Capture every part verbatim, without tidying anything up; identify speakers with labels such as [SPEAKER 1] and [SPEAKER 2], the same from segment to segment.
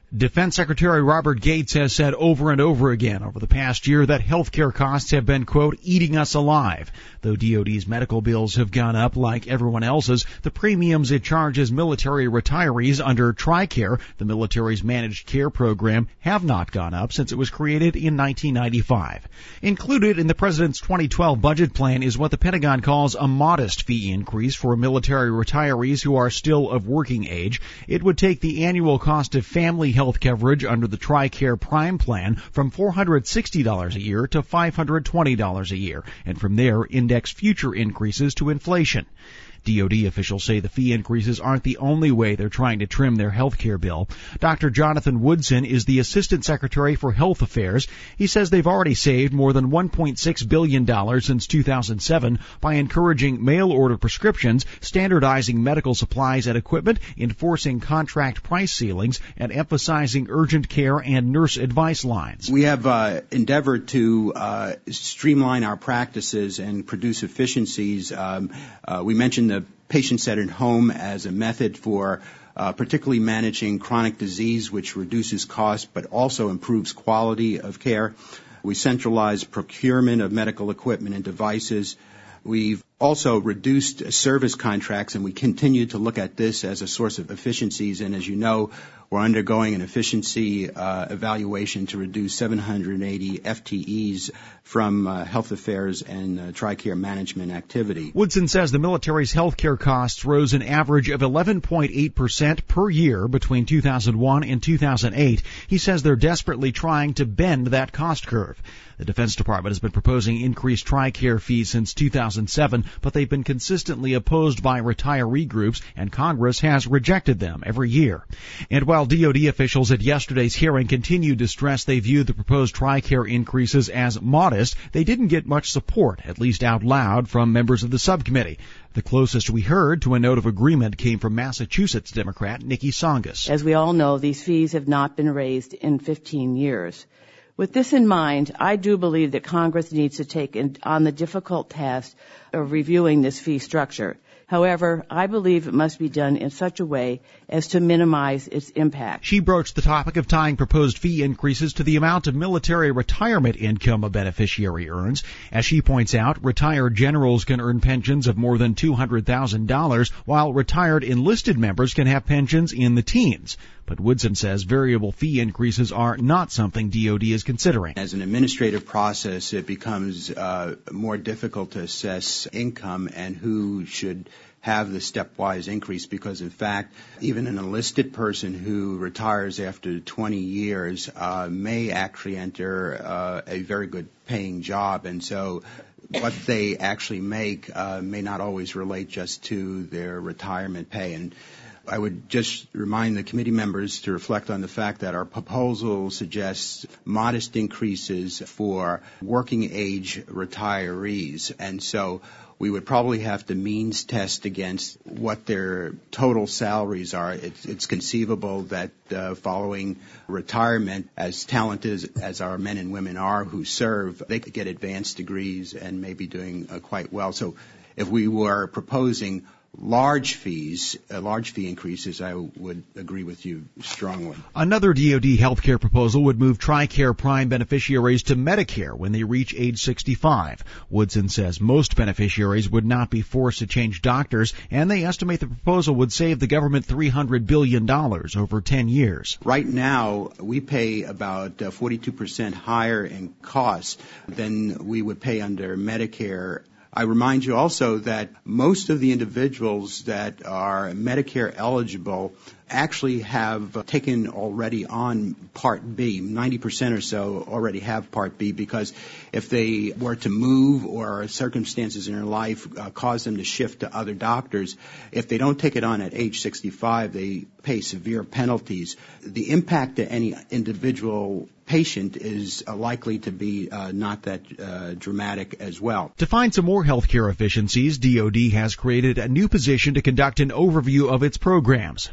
[SPEAKER 1] Defense Secretary Robert Gates has said over and over again over the past year that healthcare costs have been, quote, eating us alive. Though D O D's medical bills have gone up like everyone else's, the premiums it charges military retirees under TRICARE, the military's managed care program, have not gone up since it was created in nineteen ninety-five. Included in the president's twenty twelve budget plan is what the Pentagon calls a modest fee increase for military retirees who are still of working age. It would take the annual cost of family health coverage under the TRICARE Prime plan from four hundred sixty dollars a year to five hundred twenty dollars a year, and from there index future increases to inflation. D O D officials say the fee increases aren't the only way they're trying to trim their health care bill. Doctor Jonathan Woodson is the Assistant Secretary for Health Affairs. He says they've already saved more than one point six billion dollars since two thousand seven by encouraging mail-order prescriptions, standardizing medical supplies and equipment, enforcing contract price ceilings, and emphasizing urgent care and nurse advice lines.
[SPEAKER 2] We have uh, endeavored to uh, streamline our practices and produce efficiencies. Um, uh, we mentioned the patient-centered home as a method for uh, particularly managing chronic disease, which reduces cost but also improves quality of care. We centralize procurement of medical equipment and devices. We've also reduced service contracts, and we continue to look at this as a source of efficiencies. And as you know, we're undergoing an efficiency uh, evaluation to reduce seven hundred eighty F T Es from uh, health affairs and uh, TRICARE management activity.
[SPEAKER 1] Woodson says the military's health care costs rose an average of eleven point eight percent per year between two thousand one and two thousand eight. He says they're desperately trying to bend that cost curve. The Defense Department has been proposing increased TRICARE fees since two thousand seven, but they've been consistently opposed by retiree groups, and Congress has rejected them every year. And while D O D officials at yesterday's hearing continued to stress they viewed the proposed TRICARE increases as modest, they didn't get much support, at least out loud, from members of the subcommittee. The closest we heard to a note of agreement came from Massachusetts Democrat Nikki Tsongas.
[SPEAKER 3] As we all know, these fees have not been raised in fifteen years. With this in mind, I do believe that Congress needs to take on the difficult task of reviewing this fee structure. However, I believe it must be done in such a way as to minimize its impact.
[SPEAKER 1] She broached the topic of tying proposed fee increases to the amount of military retirement income a beneficiary earns. As she points out, retired generals can earn pensions of more than two hundred thousand dollars, while retired enlisted members can have pensions in the teens. But Woodson says variable fee increases are not something D O D is considering.
[SPEAKER 2] As an administrative process, it becomes uh, more difficult to assess income and who should have the stepwise increase, because in fact, even an enlisted person who retires after twenty years uh, may actually enter uh, a very good paying job, and so what they actually make uh, may not always relate just to their retirement pay. And I would just remind the committee members to reflect on the fact that our proposal suggests modest increases for working age retirees. And so we would probably have to means test against what their total salaries are. It's, it's conceivable that uh, following retirement, as talented as, as our men and women are who serve, they could get advanced degrees and may be doing uh, quite well. So if we were proposing large fees, uh, large fee increases, I would agree with you strongly.
[SPEAKER 1] Another D O D healthcare proposal would move TRICARE Prime beneficiaries to Medicare when they reach age sixty-five. Woodson says most beneficiaries would not be forced to change doctors, and they estimate the proposal would save the government three hundred billion dollars over ten years.
[SPEAKER 2] Right now, we pay about uh, forty-two percent higher in costs than we would pay under Medicare. I remind you also that most of the individuals that are Medicare eligible actually have taken already on Part B. ninety percent or so already have Part B, because if they were to move or circumstances in their life uh, cause them to shift to other doctors, if they don't take it on at age sixty-five, they pay severe penalties. The impact to any individual patient is uh, likely to be uh, not that uh, dramatic as well.
[SPEAKER 1] To find some more healthcare efficiencies, D O D has created a new position to conduct an overview of its programs, both to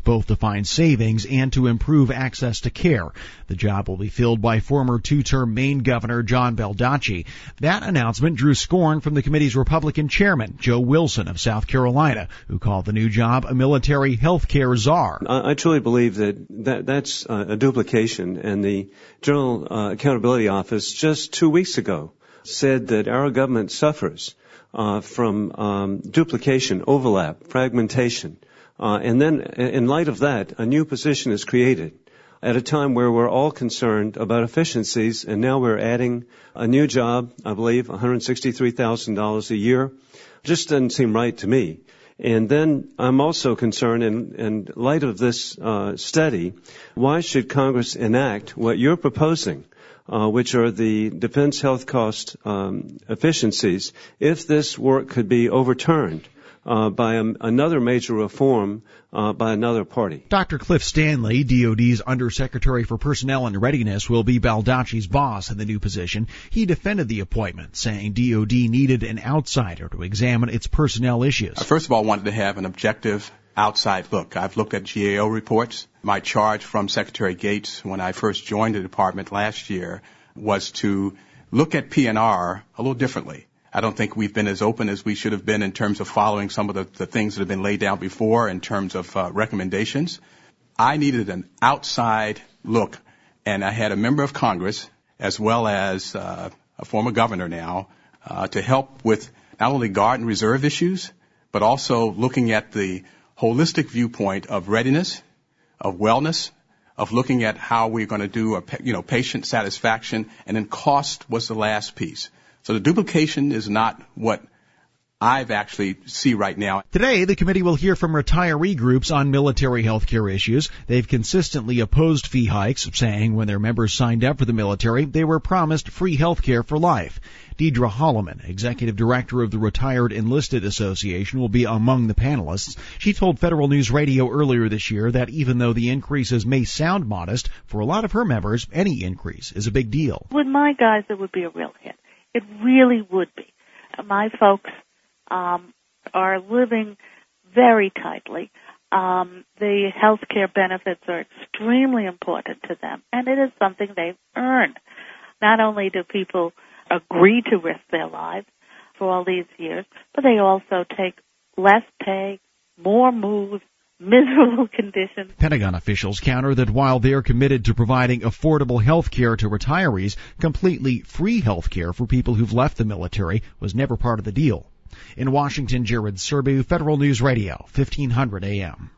[SPEAKER 1] find savings and to improve access to care. The job will be filled by former two-term Maine Governor John Baldacci. That announcement drew scorn from the committee's Republican chairman, Joe Wilson of South Carolina, who called the new job a military health care czar.
[SPEAKER 4] I, I truly believe that, that that's uh, a duplication, and the General uh, Accountability Office just two weeks ago said that our government suffers uh, from um, duplication, overlap, fragmentation. Uh, and then, in light of that, a new position is created at a time where we're all concerned about efficiencies, and now we're adding a new job, I believe, one hundred sixty-three thousand dollars a year. Just doesn't seem right to me. And then I'm also concerned, in, in light of this uh, study, why should Congress enact what you're proposing, uh, which are the defense health cost um, efficiencies, if this work could be overturned Uh, by a, another major reform uh, by another party.
[SPEAKER 1] Doctor Cliff Stanley, D O D's Undersecretary for Personnel and Readiness, will be Baldacci's boss in the new position. He defended the appointment, saying D O D needed an outsider to examine its personnel issues.
[SPEAKER 5] First of all, I wanted to have an objective outside look. I've looked at G A O reports. My charge from Secretary Gates when I first joined the department last year was to look at P and R a little differently. I don't think we've been as open as we should have been in terms of following some of the, the things that have been laid down before in terms of uh, recommendations. I needed an outside look, and I had a member of Congress as well as uh, a former governor now uh, to help with not only Guard and Reserve issues, but also looking at the holistic viewpoint of readiness, of wellness, of looking at how we're going to do, a, you know, patient satisfaction, and then cost was the last piece. So the duplication is not what I've actually see right now.
[SPEAKER 1] Today, the committee will hear from retiree groups on military health care issues. They've consistently opposed fee hikes, saying when their members signed up for the military, they were promised free health care for life. Deidre Holloman, executive director of the Retired Enlisted Association, will be among the panelists. She told Federal News Radio earlier this year that even though the increases may sound modest, for a lot of her members, any increase is a big deal.
[SPEAKER 6] With my guys, it would be a real hit. It really would be. My folks um, are living very tightly. Um, the health care benefits are extremely important to them, and it is something they've earned. Not only do people agree to risk their lives for all these years, but they also take less pay, more moves, miserable conditions.
[SPEAKER 1] Pentagon officials counter that while they're committed to providing affordable health care to retirees, completely free health care for people who've left the military was never part of the deal. In Washington, Jared Serbu, Federal News Radio, fifteen hundred A M.